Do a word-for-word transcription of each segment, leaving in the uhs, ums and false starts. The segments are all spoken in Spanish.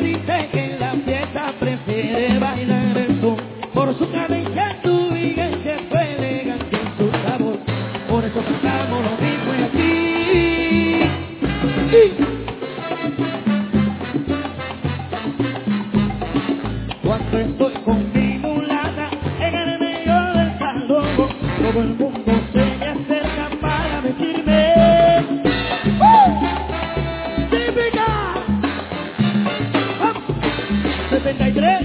dice que en la fiesta prefiere bailar el son. Por su cabeza, su vigencia, su elegancia y su sabor. Por eso cantamos lo mismo y así. Sí. Cuando estoy con mi mulata en el medio del salón, todo el mundo se me acerca para decirme ¡Uh! ¡Típica! ¡Vamos! setenta y tres.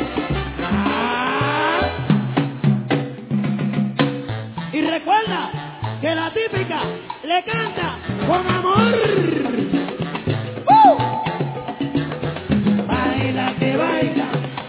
¡Ah! Y recuerda que la típica le canta con amor. ¡Uh! Baila que baila.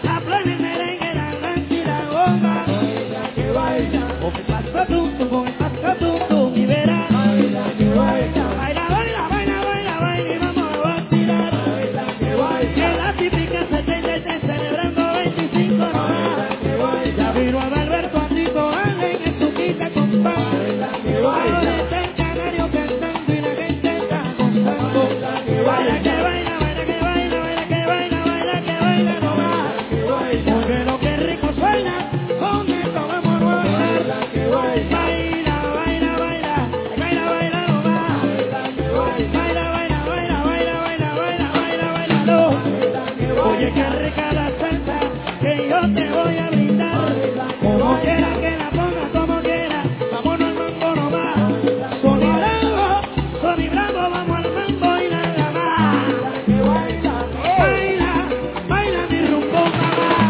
Con el pasatuto, con el pasatuto, mi verás. Baila, que baila. Baila, baila, baila, baila, baila y vamos a vacilar. Baila, que baila. Que la típica setenta y tres celebrando veinticinco nomás. Baila, que baila. Ya vino a Alberto Andito Allen en su quita con pan. Baila, que baila. Ahora está el canario cantando y la gente está gozando. Baila, que baila. Baila, que baila, baila, que baila, baila, que baila, baila, que baila nomás. Baila, que baila. Porque lo que rico suena, con esto vamos a bailar. Baila, baila, baila, baila, baila nomás. Baila, baila, baila, baila, baila, baila, baila, baila, no. Oye, qué rica la salsa que yo te voy a brindar. Como quiera que la pongas, como quiera, vámonos al mambo nomás. Sony Bravo, Sony Bravo, vamos al mambo y nada más. Baila, baila mi rumbo, mamá.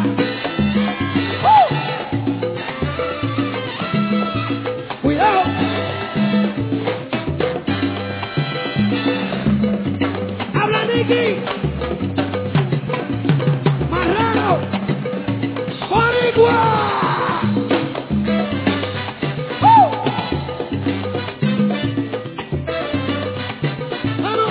Cuidado. Habla Nicky. Marrano. Boricua. ¡Uh! Vamos.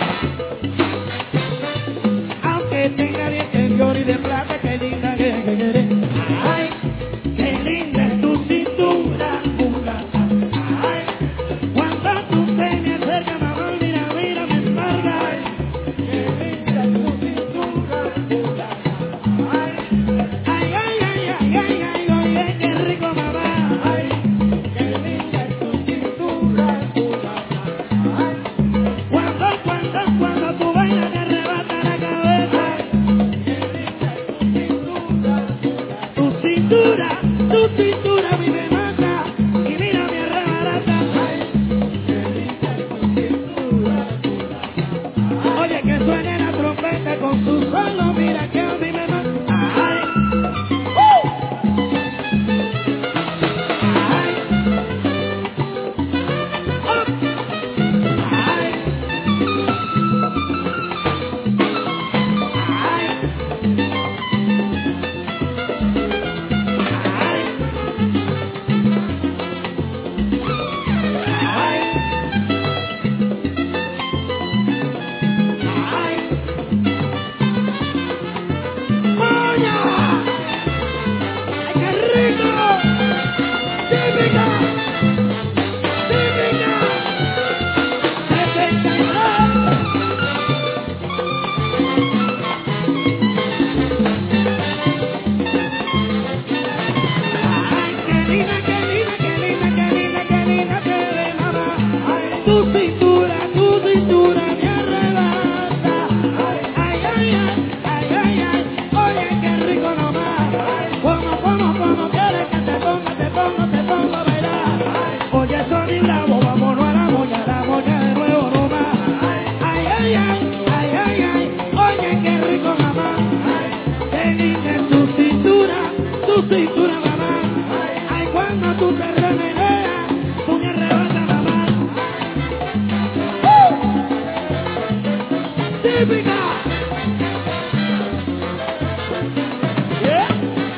Aunque tenga dientes de oro y de plata, qué linda que eres. Ay, qué linda es tu cintura, mulata. Ay, cuando tú te me acercas, mamá, mira, mira, me embarga. Ay, qué linda es tu cintura, mulata. Ay, ay, ay, ay, ay, ay, ay, oye, qué rico, mamá. Ay, qué linda es tu cintura, mulata. Ay, cuando, cuando, cuando tú bailas te arrebata la cabeza. Tu cintura, tu cintura a mí me mata y mira mi arrebarata. Oye, que suene la trompeta con su solo, mira que a mí me mata. Ay, ¡uh! Ay, ¡up! Ay, ay, tu cintura, tu cintura me arrebata. Ay, ay, ay, ay, ay, ay, oye, qué rico nomás. Como, como, como quieres que te ponga, te pongo, te pongo a bailar. Oye, Sony Bravo, vámonos a la moña, la moña de nuevo nomás. Ay, ay, ay, ay, ay, ay, oye, qué rico mamá. Qué linda es tu cintura, tu cintura mamá. Ay, cuando tú te remeneas, tú me arrebatas mamá. Típica. Yeah.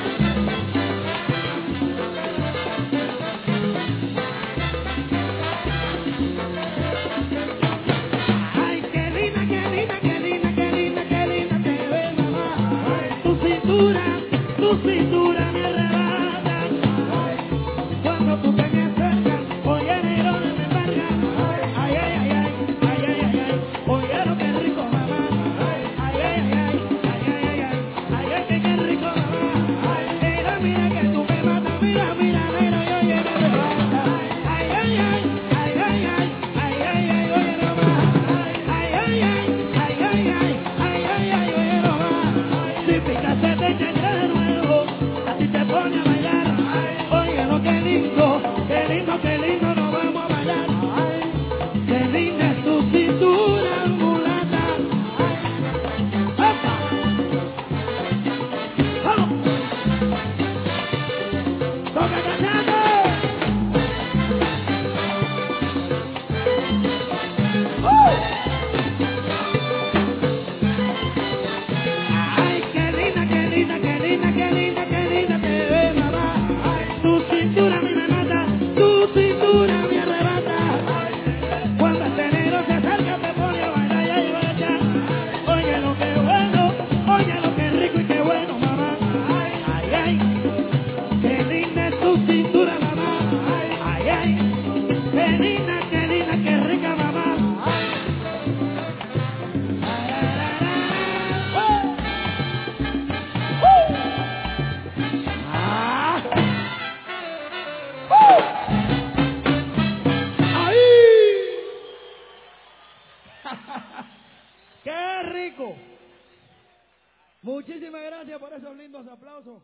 Ay, qué linda, qué linda, qué linda, qué linda, qué linda te ves, mamá. Tu cintura, tu cintura me arrebata. Cuando tú te México. Muchísimas gracias por esos lindos aplausos.